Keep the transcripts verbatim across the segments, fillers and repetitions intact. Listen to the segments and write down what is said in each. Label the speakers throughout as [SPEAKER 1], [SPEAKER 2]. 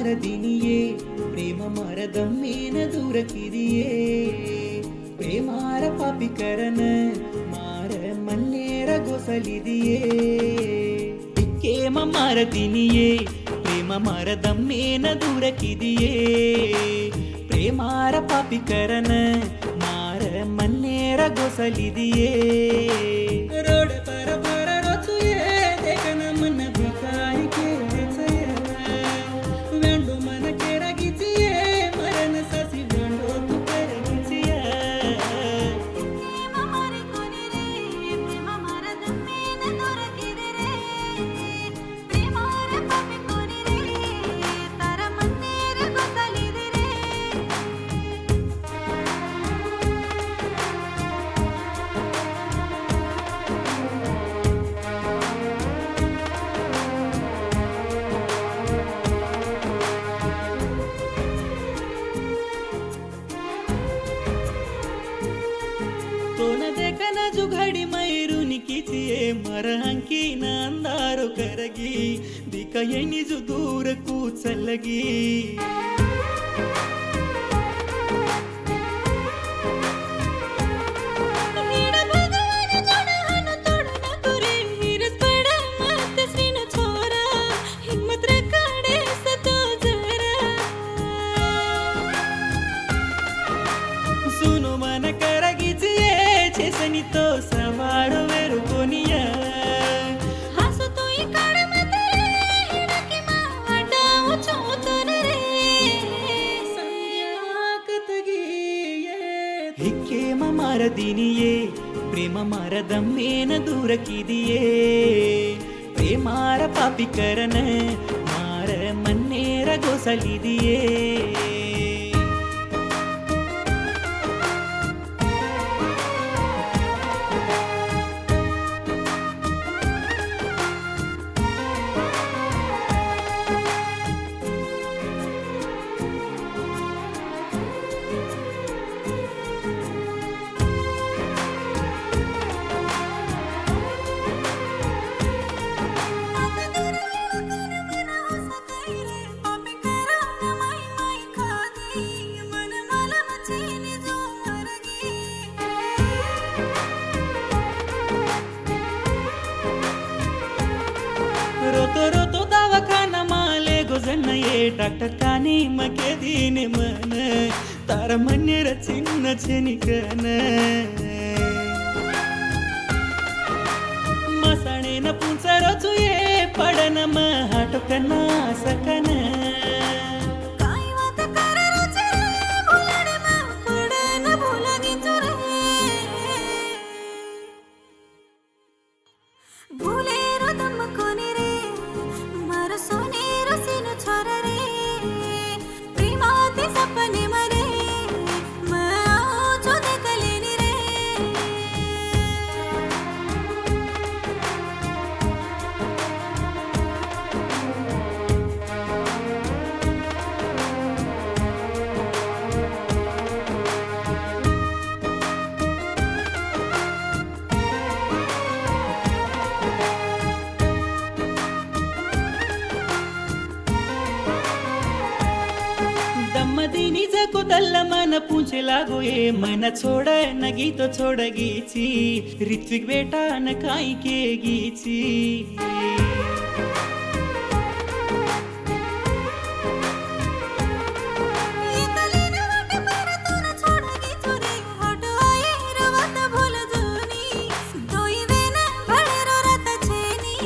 [SPEAKER 1] ಮಾರದಿನಿಯೇ ಪ್ರೇಮ ಮರದ ಮೇನ ದೂರಕ್ಕಿದೆಯೇ ಪ್ರೇಮಾರ ಪಾಪಿಕರನ ಮಾರ ಮನ್ನೇರ ಗೊಸಲಿದೆಯೇ ಪ್ರೇಮ ಮಾರದಿನಿಯೇ ಪ್ರೇಮ ಮರದ ಮೇನ ದೂರಕ್ಕಿದೆಯೇ ಪ್ರೇಮಾರ ಪಾಪಿಕರನ ಮಾರ ಮನ್ನೇರ ಗೊಸಲಿದೆಯೇ ರೋಡ ಪರ ಪರ ರಚುಯೇ ದೇಕನ ಮನ ಭಿಕಾರಿ ಕೇಳಸಯ ವೆಂಡು ಮನ ಕೆರಗಿಸಿಯೇ ಮರನ ಸಸಿ ವೆಂಡು ತು ಕರಗಿಸಿಯ
[SPEAKER 2] ಪ್ರೇಮ ಮಾರಿ ಕೊನಿರೆ ಪ್ರೇಮ ಮರದ ಮೇನ ದೊರಕಿದರೆ ಪ್ರೇಮಾರ ಪಾಪಿ ಕೊನಿರೆ ತರ ಮನ್ನೇರ ಗೊತ್ತಲಿದರೆ
[SPEAKER 1] तोनदे कन जुघड़ी मयूरुनि किचिए मरहंकी नंदारो करगी दिकये निजु दूर कूचलगी
[SPEAKER 2] ನೀಡ ಭಗವಾನ ಜಡಹನ ತೋಡನ ಕುರೆ ಹಿರಸ್ ಪಡ ಮತ್ ಸಿನ ಛೋರ ಹಿಮ್ಮತ್ ರಕಡೆ ಸತೋ ಜರ
[SPEAKER 1] सुनु मन करगिचिए छेसनी तो सवाड़ो वेरु कोनिया
[SPEAKER 2] ಹಾಸು ತೋಯಿ ಕಡ ಮತರೆ ಹಿಡಕಿ ಮಾವಡಾವು ಚೋತನರೆ
[SPEAKER 1] ಸಂಯಾಕತಗಿಯೇ ಹಿಕ್ಕೆ ಮಾರದಿನಿಯೇ ಪ್ರೇಮ ಮರದ ಮೇನ ದೂರಕ್ಕಿದೆಯೇ ಪ್ರೇಮಾರ ಪಾಪಿಕರನ ಮಾರ ಮನ್ನೇರ ಗೊಸಲಿದೆಯೇ रोतो रोतो दवाखाना माले गोजन ये डॉक्टर कानी मके दीने मन तार मन्नेर चिन्न छेनिकन मसाणे न पुंचरो चुये पडन म हाटो कना सकन
[SPEAKER 2] ಕಾಯಿವಾತ ಕರರು ಚರೆ ಭುಲಡೆ ಮಾ ಪಡನ ಭುಲಗಿ ಚರೆ ಭೂಲೇರು ತಮ್ಮ ಕೊನಿರೆ ಮರಸೋನೇರು ಸಿನು ಛೊರರೆ ಪ್ರೇಮಾತಿ ಸಪನೆ ಮರೆ ಮಾವು ಜೊತೆ ಕಲೇನಿರೆ
[SPEAKER 1] दम्मदिनी जको दल्ल मन पूछे लागो ए मन छोड नगी तो छोड गीची ऋत्विक बेटा न काई के गीची
[SPEAKER 2] ये कलीन वट पर तोन छोड़गी चोरे हटो आए रवत भूल जोनी दोई वेन भड़ेरो रत छेनी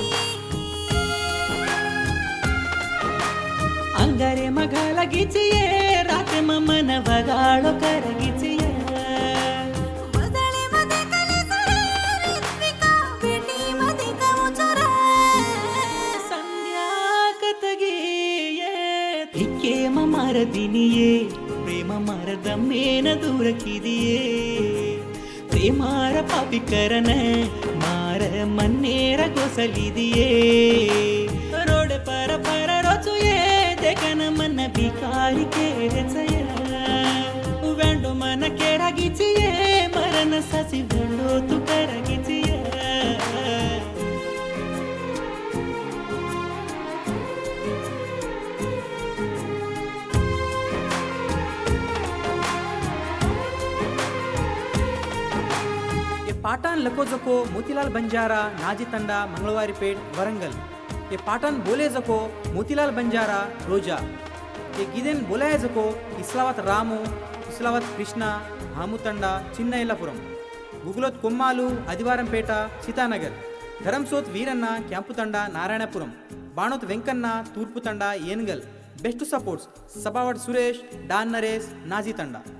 [SPEAKER 1] अंगारे मघाल गीचिए रात मन वगाड़ो कर गीचिए
[SPEAKER 2] बदले मदे कले सरे ऋत्विका बेटी मदे कमु चोरे
[SPEAKER 1] संध्या कतगिए हिक्के मारदिनिये प्रेम मರದ ಮೇನ ದೂರಕ್ಕಿದೆಯೇ ಪ್ರೇಮಾರ ಪಾಪಿಕರನ ಮಾರ ಮನ್ನೇರ ಗೊಸಲಿದೆಯೇ ರೋಡ ಪರ ಪರ ರಚುಯೇ ದೇಕನ ಮನ ಭಿಕಾರಿ ಕೇಳಸಯ ವೆಂಡು ಮನ ಕೆರಗಿಚಿಯೇ ಮರನ ಸಸಿ ವೆಂಡು ತು ಕರಗಿಚಿಯ पाठान लको जको मोतीलाल बंजारा नाजी तंडा मंगलवारीपेट वरंगल। ये पाठान बोले जको मोतीलाल बंजारा रोजा। ये गिदेन बोलाय जको इस्लावत रामू इस्लावत कृष्ण हामुतंडा चिन्नयल्लापुरम। गुगलोत कोम्मालू आदिवारंपेट सीतानगर। धरमसोत वीरन्न क्यांपुतंड नारायणपुरम। बाणोत वेंकन्न तूर्पुतंड येनगल। बेस्ट सपोर्ट्स सबावट सुरेश डान नरेश नाजी तंडा।